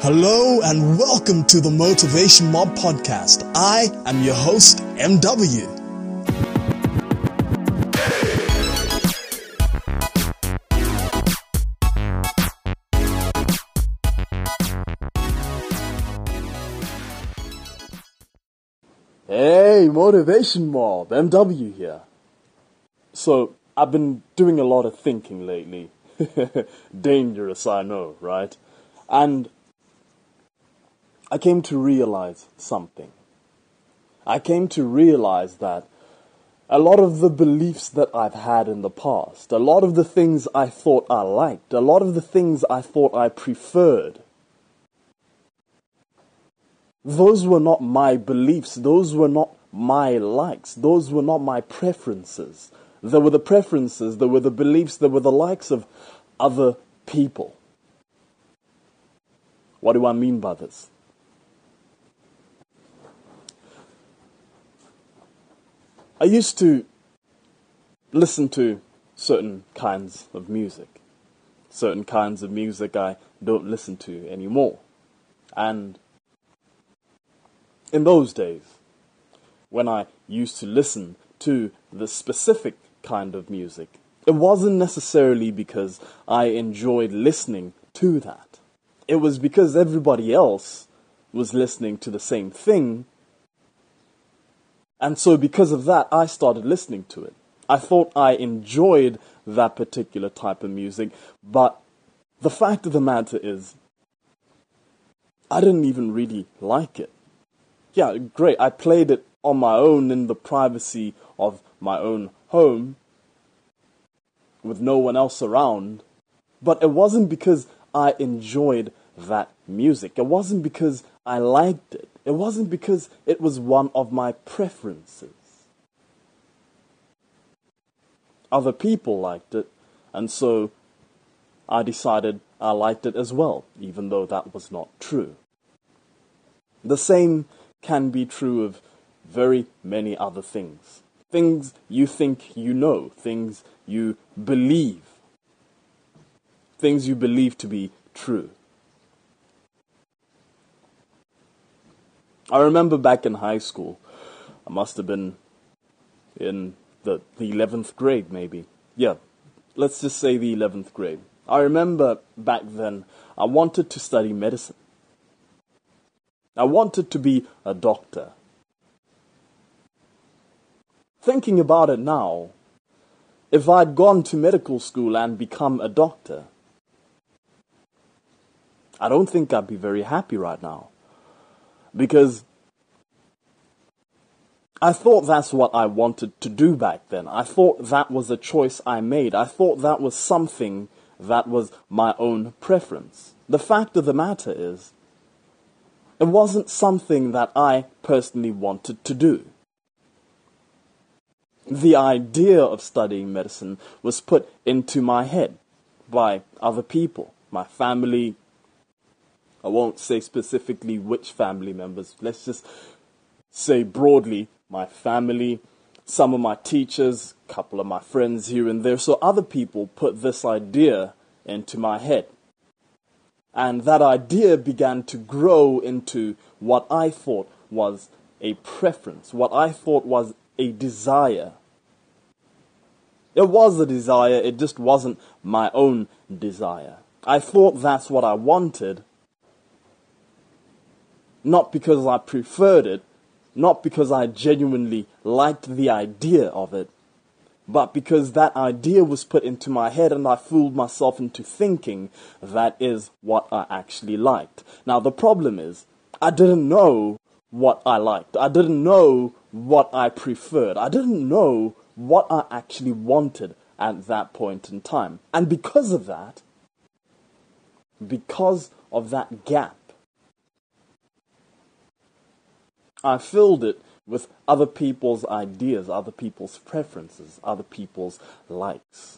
Hello and welcome to the Motivation Mob Podcast. I am your host, MW. Hey, Motivation Mob, MW here. So, I've been doing a lot of thinking lately. Dangerous, I know, right? And I came to realize something. I came to realize that a lot of the beliefs that I've had in the past, a lot of the things I thought I liked, a lot of the things I thought I preferred, those were not my beliefs, those were not my likes, those were not my preferences. There were the preferences, there were the beliefs, there were the likes of other people. What do I mean by this? I used to listen to certain kinds of music. Certain kinds of music I don't listen to anymore. And in those days, when I used to listen to the specific kind of music, it wasn't necessarily because I enjoyed listening to that. It was because everybody else was listening to the same thing. And so because of that, I started listening to it. I thought I enjoyed that particular type of music, but the fact of the matter is, I didn't even really like it. Yeah, great, I played it on my own in the privacy of my own home, with no one else around, but it wasn't because I enjoyed that music. It wasn't because I liked it. It wasn't because it was one of my preferences. Other people liked it, and so I decided I liked it as well, even though that was not true. The same can be true of very many other things. Things you think you know, things you believe to be true. I remember back in high school, I must have been in the 11th grade maybe. Yeah, let's just say the 11th grade. I remember back then, I wanted to study medicine. I wanted to be a doctor. Thinking about it now, if I'd gone to medical school and become a doctor, I don't think I'd be very happy right now. Because I thought that's what I wanted to do back then. I thought that was a choice I made. I thought that was something that was my own preference. The fact of the matter is, it wasn't something that I personally wanted to do. The idea of studying medicine was put into my head by other people, my family. I won't say specifically which family members. Let's just say broadly, my family, some of my teachers, a couple of my friends here and there. So other people put this idea into my head. And that idea began to grow into what I thought was a preference, what I thought was a desire. It was a desire, it just wasn't my own desire. I thought that's what I wanted, not because I preferred it, not because I genuinely liked the idea of it, but because that idea was put into my head and I fooled myself into thinking that is what I actually liked. Now the problem is, I didn't know what I liked. I didn't know what I preferred. I didn't know what I actually wanted at that point in time. And because of that gap, I filled it with other people's ideas, other people's preferences, other people's likes.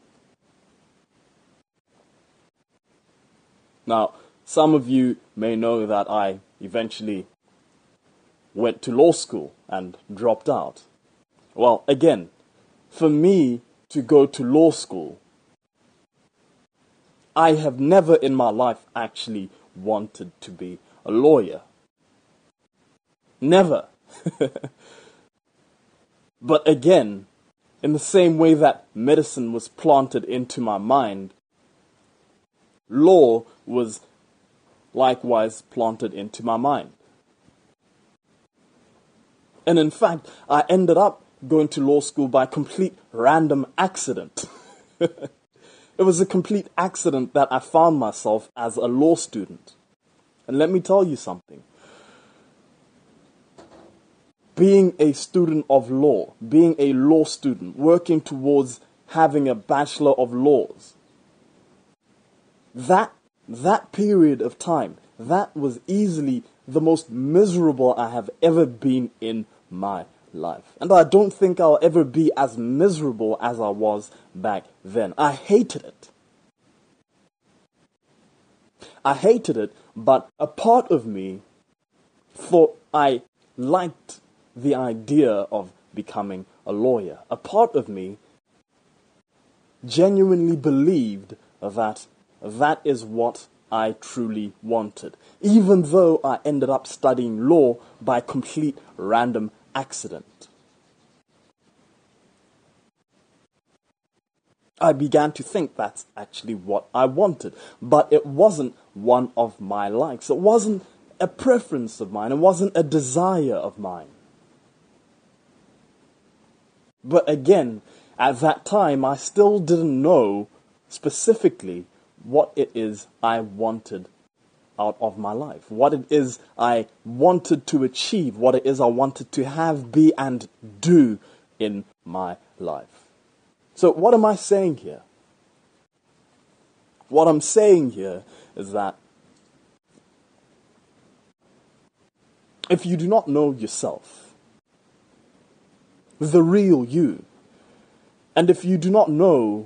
Now, some of you may know that I eventually went to law school and dropped out. Well, again, for me to go to law school, I have never in my life actually wanted to be a lawyer. Never. But again, in the same way that medicine was planted into my mind, law was likewise planted into my mind. And in fact, I ended up going to law school by complete random accident. It was a complete accident that I found myself as a law student. And let me tell you something. Being a student of law, being a law student, working towards having a Bachelor of Laws, that period of time, that was easily the most miserable I have ever been in my life. And I don't think I'll ever be as miserable as I was back then. I hated it. I hated it, but a part of me thought I liked the idea of becoming a lawyer. A part of me genuinely believed that that is what I truly wanted, even though I ended up studying law by complete random accident. I began to think that's actually what I wanted, but it wasn't one of my likes. It wasn't a preference of mine. It wasn't a desire of mine. But again, at that time, I still didn't know specifically what it is I wanted out of my life, what it is I wanted to achieve, what it is I wanted to have, be, and do in my life. So what am I saying here? What I'm saying here is that if you do not know yourself, the real you, and if you do not know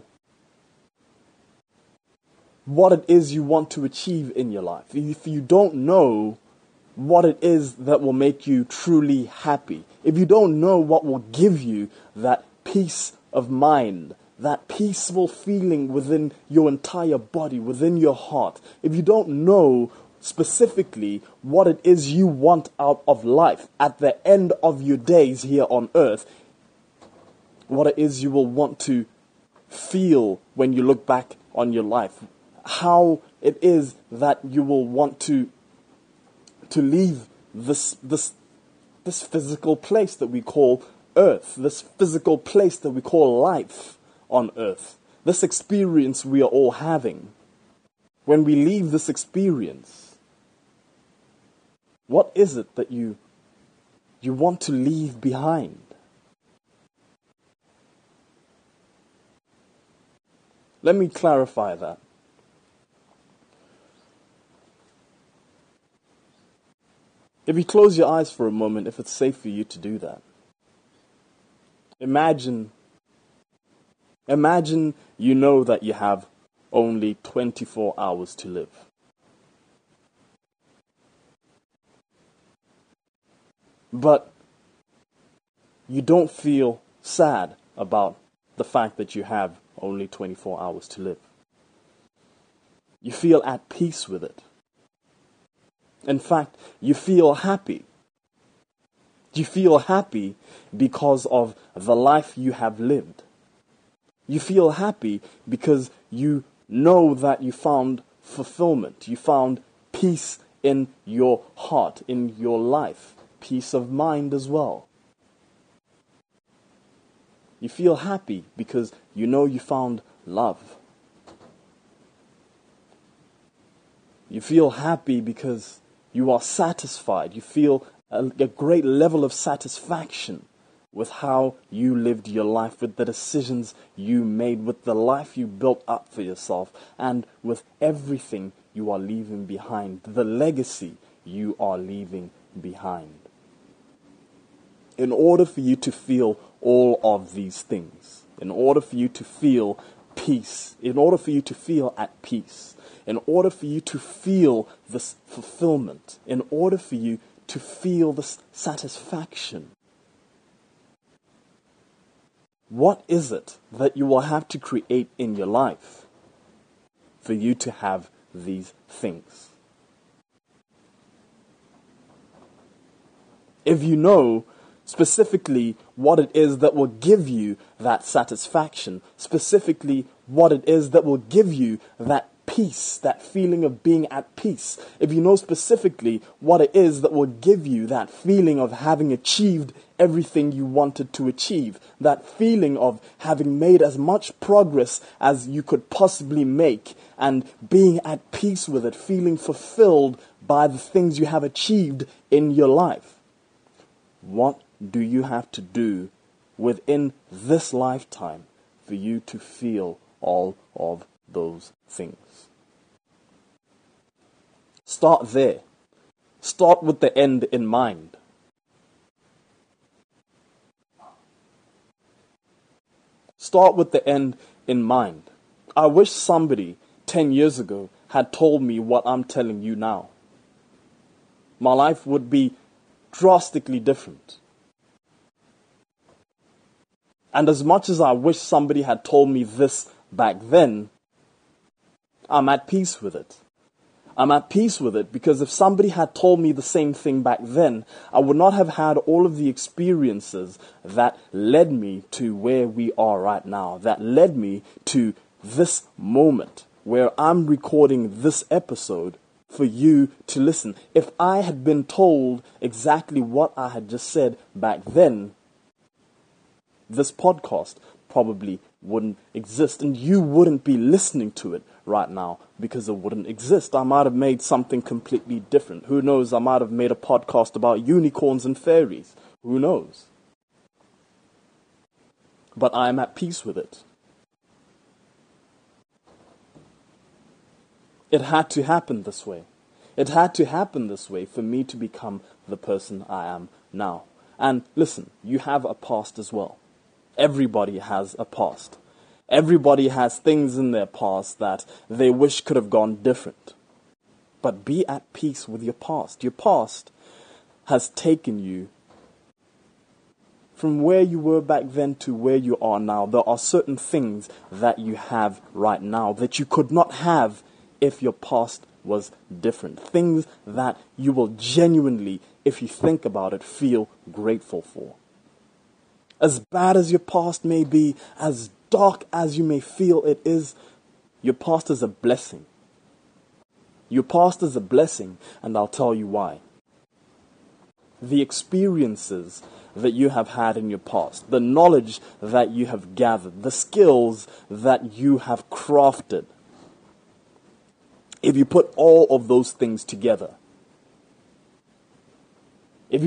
what it is you want to achieve in your life, if you don't know what it is that will make you truly happy, if you don't know what will give you that peace of mind, that peaceful feeling within your entire body, within your heart, if you don't know specifically what it is you want out of life at the end of your days here on earth, what it is you will want to feel when you look back on your life, how it is that you will want to leave this physical place that we call earth, this physical place that we call life on earth, this experience we are all having. When we leave this experience, what is it that you want to leave behind? Let me clarify that. If you close your eyes for a moment, if it's safe for you to do that, imagine you know that you have only 24 hours to live. But you don't feel sad about the fact that you have only 24 hours to live. You feel at peace with it. In fact, you feel happy. You feel happy because of the life you have lived. You feel happy because you know that you found fulfillment. You found peace in your heart, in your life. Peace of mind as well. You feel happy because you know you found love. You feel happy because you are satisfied. You feel a great level of satisfaction with how you lived your life, with the decisions you made, with the life you built up for yourself, and with everything you are leaving behind, the legacy you are leaving behind. In order for you to feel all of these things, in order for you to feel peace, in order for you to feel at peace, in order for you to feel this fulfillment, in order for you to feel this satisfaction, what is it that you will have to create in your life for you to have these things? if you know specifically what it is that will give you that satisfaction, specifically what it is that will give you that peace, that feeling of being at peace, if you know specifically what it is that will give you that feeling of having achieved everything you wanted to achieve, that feeling of having made as much progress as you could possibly make and being at peace with it, feeling fulfilled by the things you have achieved in your life. What do you have to do within this lifetime for you to feel all of those things? Start there. Start with the end in mind. Start with the end in mind. I wish somebody 10 years ago had told me what I'm telling you now. My life would be drastically different. And as much as I wish somebody had told me this back then, I'm at peace with it. I'm at peace with it because if somebody had told me the same thing back then, I would not have had all of the experiences that led me to where we are right now, that led me to this moment where I'm recording this episode for you to listen. If I had been told exactly what I had just said back then, this podcast probably wouldn't exist and you wouldn't be listening to it right now because it wouldn't exist. I might have made something completely different. Who knows? I might have made a podcast about unicorns and fairies. Who knows? But I am at peace with it. It had to happen this way. It had to happen this way for me to become the person I am now. And listen, you have a past as well. Everybody has a past. Everybody has things in their past that they wish could have gone different. But be at peace with your past. Your past has taken you from where you were back then to where you are now. There are certain things that you have right now that you could not have if your past was different. Things that you will genuinely, if you think about it, feel grateful for. As bad as your past may be, as dark as you may feel it is, your past is a blessing. Your past is a blessing, and I'll tell you why. The experiences that you have had in your past, the knowledge that you have gathered, the skills that you have crafted, if you put all of those things together, there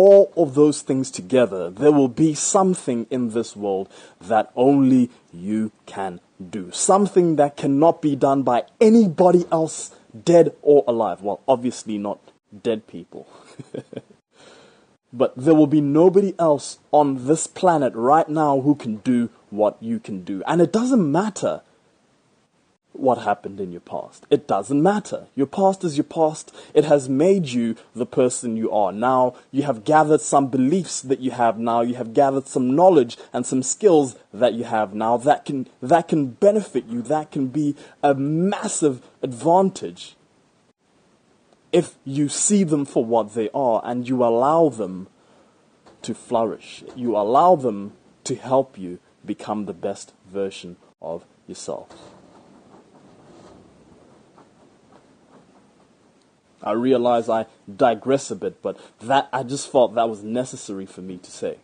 will be something in this world that only you can do. Something that cannot be done by anybody else, dead or alive. Well, obviously not dead people. But there will be nobody else on this planet right now who can do what you can do. And it doesn't matter what happened in your past. It doesn't matter. Your past is your past. It has made you the person you are now. You have gathered some beliefs that you have now. You have gathered some knowledge and some skills that you have now that can benefit you. That can be a massive advantage if you see them for what they are and you allow them to flourish. You allow them to help you become the best version of yourself. I realize I digress a bit, but I just felt that was necessary for me to say.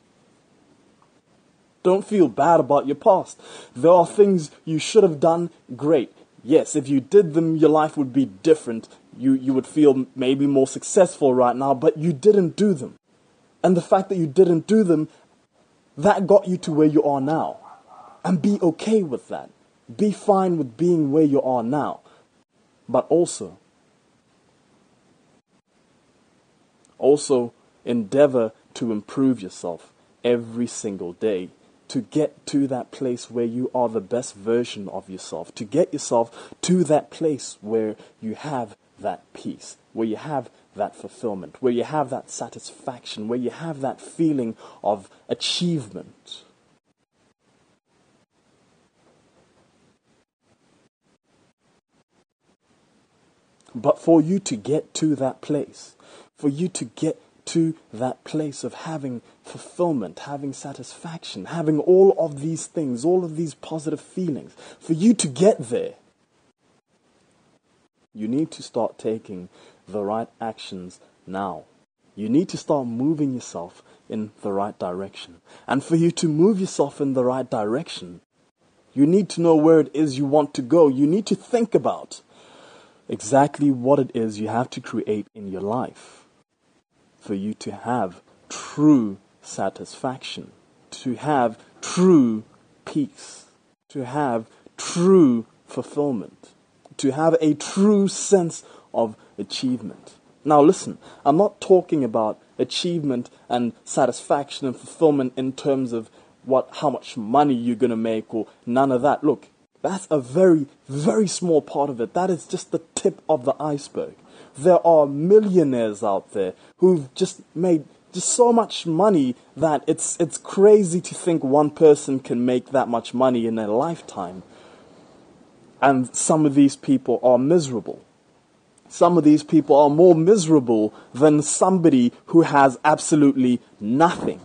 Don't feel bad about your past. There are things you should have done. Great. Yes, if you did them, your life would be different. You would feel maybe more successful right now, but you didn't do them. And the fact that you didn't do them, that got you to where you are now. And be okay with that. Be fine with being where you are now. But also endeavor to improve yourself every single day, to get to that place where you are the best version of yourself, to get yourself to that place where you have that peace, where you have that fulfillment, where you have that satisfaction, where you have that feeling of achievement. But for you to get to that place, for you to get to that place of having fulfillment, having satisfaction, having all of these things, all of these positive feelings. For you to get there, you need to start taking the right actions now. You need to start moving yourself in the right direction. And for you to move yourself in the right direction, you need to know where it is you want to go. You need to think about exactly what it is you have to create in your life for you to have true satisfaction, to have true peace, to have true fulfillment, to have a true sense of achievement. Now listen, I'm not talking about achievement and satisfaction and fulfillment in terms of how much money you're going to make or none of that. Look, that's a very, very small part of it. That is just the tip of the iceberg. There are millionaires out there who've just made just so much money that it's crazy to think one person can make that much money in their lifetime. And some of these people are miserable. Some of these people are more miserable than somebody who has absolutely nothing.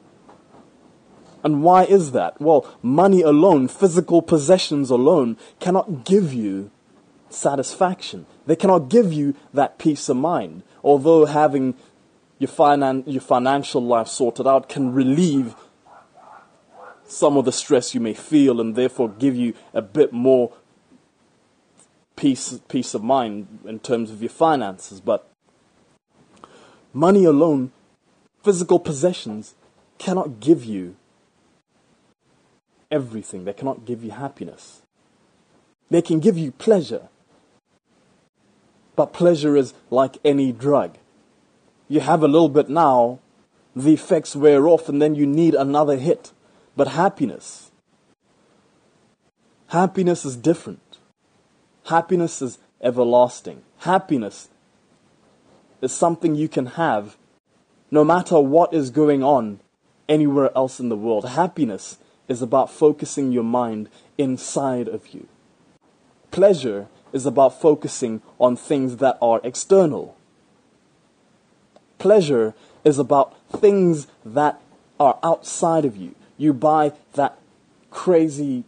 And why is that? Well, money alone, physical possessions alone, cannot give you satisfaction. They cannot give you that peace of mind. Although having your financial life sorted out can relieve some of the stress you may feel and therefore give you a bit more peace of mind in terms of your finances. But money alone, physical possessions, cannot give you everything. They cannot give you happiness. They can give you pleasure. But pleasure is like any drug. You have a little bit now, the effects wear off, and then you need another hit. But happiness is different. Happiness is everlasting. Happiness is something you can have no matter what is going on anywhere else in the world. Happiness is about focusing your mind inside of you. Pleasure is about focusing on things that are external. Pleasure is about things that are outside of you. You buy that crazy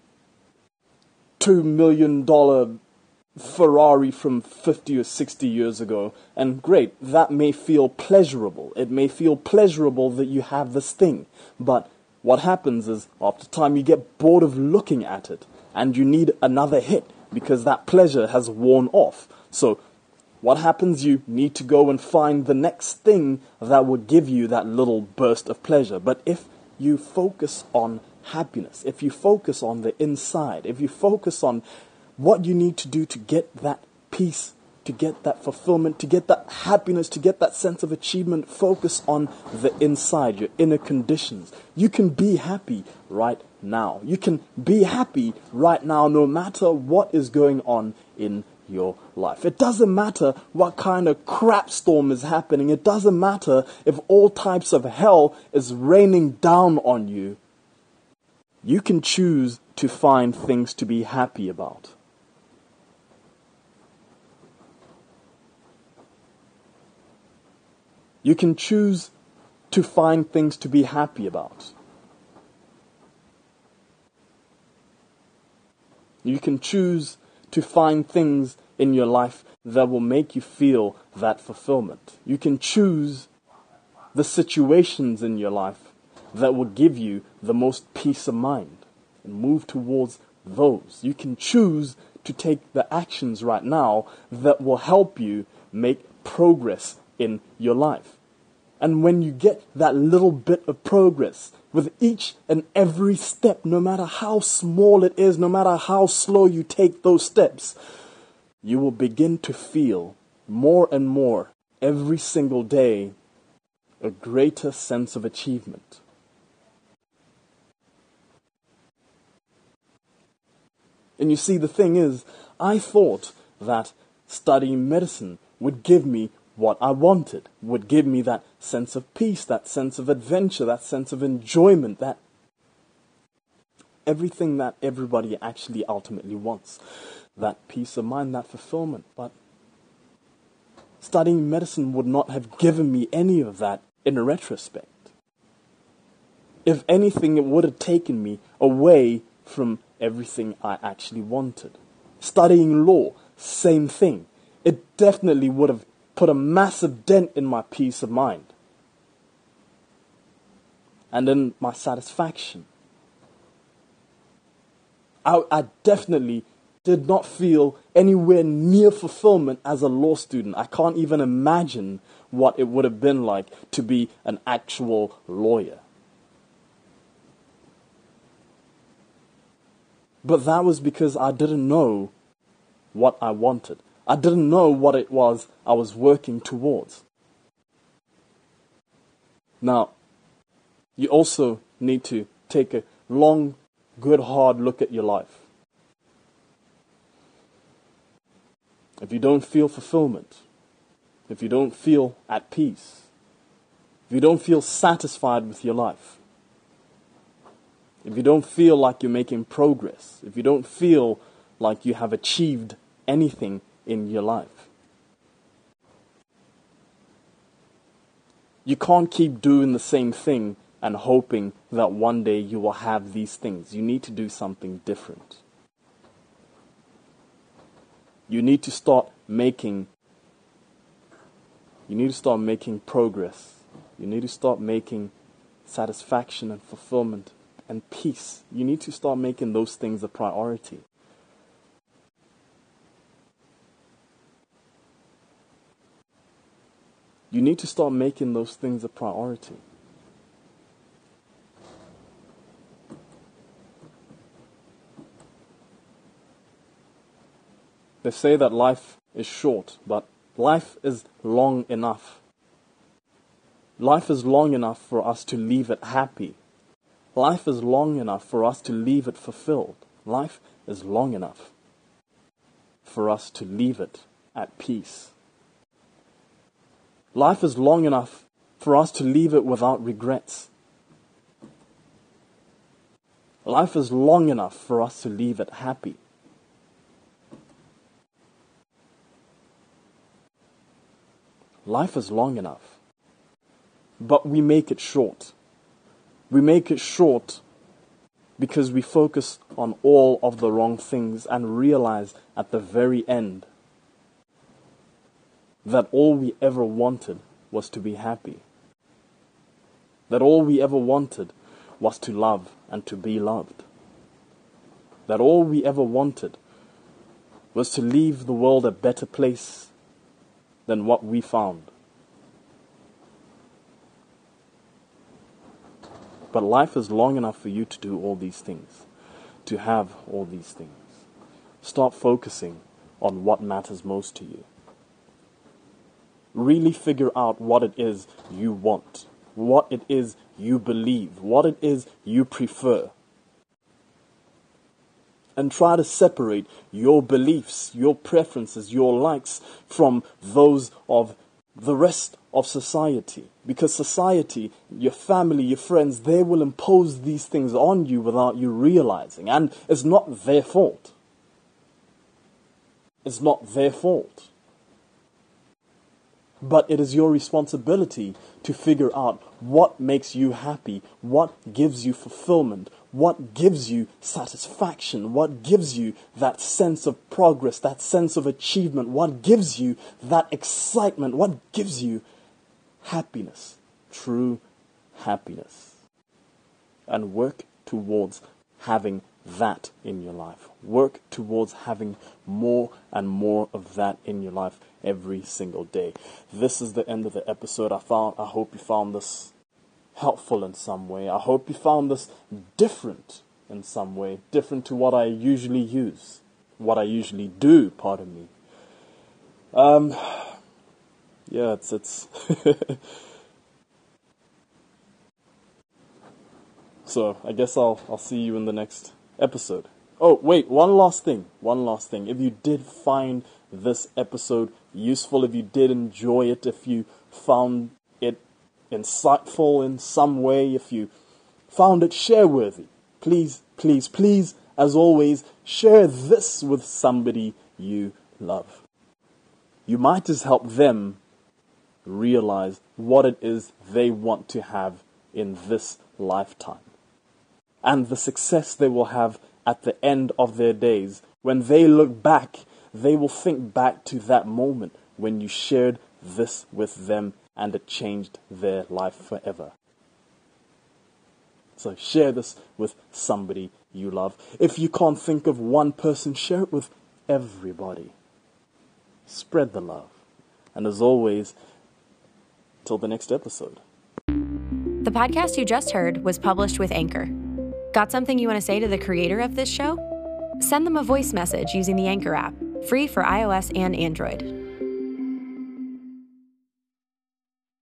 $2 million Ferrari from 50 or 60 years ago, and great, that may feel pleasurable. It may feel pleasurable that you have this thing, but what happens is after time you get bored of looking at it and you need another hit because that pleasure has worn off. So what happens? You need to go and find the next thing that will give you that little burst of pleasure. But if you focus on happiness, if you focus on the inside, if you focus on what you need to do to get that peace, to get that fulfillment, to get that happiness, to get that sense of achievement, focus on the inside, your inner conditions. You can be happy right now. You can be happy right now no matter what is going on in your life. It doesn't matter what kind of crap storm is happening. It doesn't matter if all types of hell is raining down on you. You can choose to find things to be happy about. You can choose to find things to be happy about. You can choose to find things in your life that will make you feel that fulfillment. You can choose the situations in your life that will give you the most peace of mind and move towards those. You can choose to take the actions right now that will help you make progress in your life. And when you get that little bit of progress with each and every step, no matter how small it is, no matter how slow you take those steps, you will begin to feel more and more every single day a greater sense of achievement. And you see, the thing is, I thought that studying medicine would give me what I wanted, would give me that sense of peace, that sense of adventure, that sense of enjoyment, that everything that everybody actually ultimately wants, that peace of mind, that fulfillment. But studying medicine would not have given me any of that in retrospect. If anything, it would have taken me away from everything I actually wanted. Studying law, same thing. It definitely would have put a massive dent in my peace of mind and in my satisfaction. I definitely did not feel anywhere near fulfillment as a law student. I can't even imagine what it would have been like to be an actual lawyer. But that was because I didn't know what I wanted. I didn't know what it was I was working towards. Now, you also need to take a long, good, hard look at your life. If you don't feel fulfillment, if you don't feel at peace, if you don't feel satisfied with your life, if you don't feel like you're making progress, if you don't feel like you have achieved anything in your life, you can't keep doing the same thing and hoping that one day you will have these things. You need to do something different. You need to start making progress. You need to start making satisfaction and fulfillment and peace. You need to start making those things a priority. You need to start making those things a priority. They say that life is short, but life is long enough. Life is long enough for us to leave it happy. Life is long enough for us to leave it fulfilled. Life is long enough for us to leave it at peace. Life is long enough for us to leave it without regrets. Life is long enough for us to leave it happy. Life is long enough, but we make it short. We make it short because we focus on all of the wrong things and realize at the very end that all we ever wanted was to be happy. That all we ever wanted was to love and to be loved. That all we ever wanted was to leave the world a better place than what we found. But life is long enough for you to do all these things, to have all these things. Start focusing on what matters most to you. Really figure out what it is you want, what it is you believe, what it is you prefer. And try to separate your beliefs, your preferences, your likes from those of the rest of society. Because society, your family, your friends, they will impose these things on you without you realizing. And it's not their fault. It's not their fault. But it is your responsibility to figure out what makes you happy, what gives you fulfillment, what gives you satisfaction, what gives you that sense of progress, that sense of achievement, what gives you that excitement, what gives you happiness, true happiness. And work towards having that in your life. Work towards having more and more of that in your life every single day. This is the end of the episode. I hope you found this helpful in some way. I hope you found this different in some way, different to what I usually use, what I usually do, pardon me. Yeah, it's So I guess I'll see you in the next episode. Oh, wait, one last thing. If you did find this episode useful, if you did enjoy it, if you found it insightful in some way, if you found it share-worthy, please, as always, share this with somebody you love. You might just help them realize what it is they want to have in this lifetime, and the success they will have at the end of their days. When they look back, they will think back to that moment when you shared this with them and it changed their life forever. So share this with somebody you love. If you can't think of one person, share it with everybody. Spread the love. And as always, till the next episode. The podcast you just heard was published with Anchor. Got something you want to say to the creator of this show? Send them a voice message using the Anchor app, free for iOS and Android.